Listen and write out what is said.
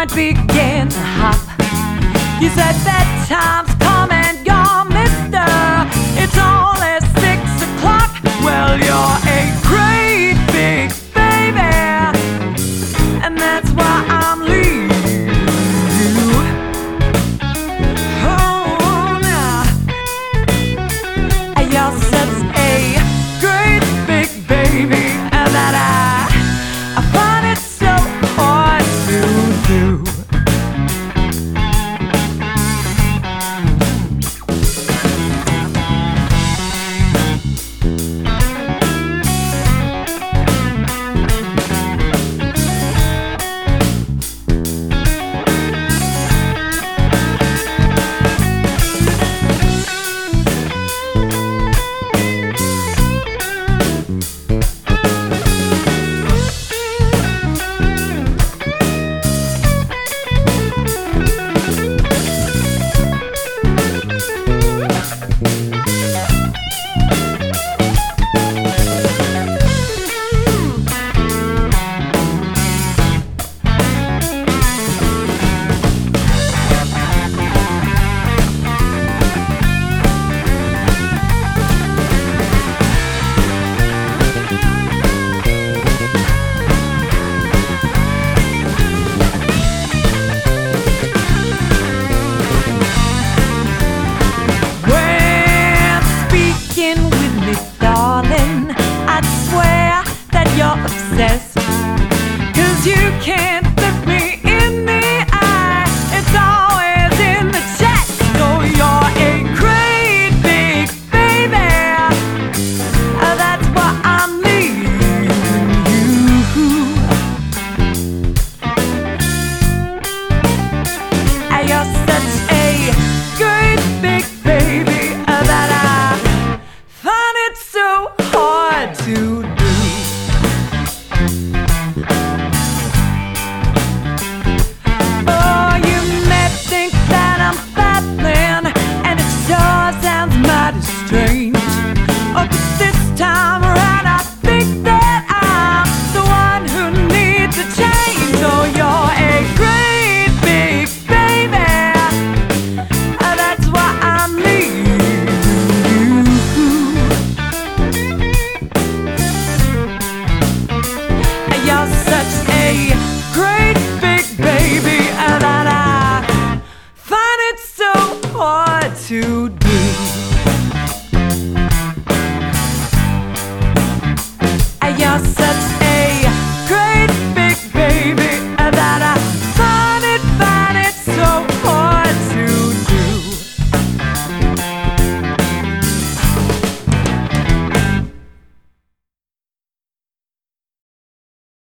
joint began to hop. You said bedtime's come and gone, mister. It's only 6 o'clock. Well, you're a great big baby, and that's why I'm leaving you. Oh, now you're such a great big baby, and that I find it so hard to do. With me, darling, I'd swear that you're obsessed, 'cause you can't look me in the eye, it's always in the chest. Oh, you're a great big baby, that's why I'm leaving you. You're such a great big baby that I find it so hard to do. Oh, you may think that I'm babbling, and it sure sounds mighty strange. Oh, but this time around I think that I'm the one who needs a change. Oh, you're a great big baby, that's why I'm leaving you. You're such a great big baby that I find it so hard to do. You're such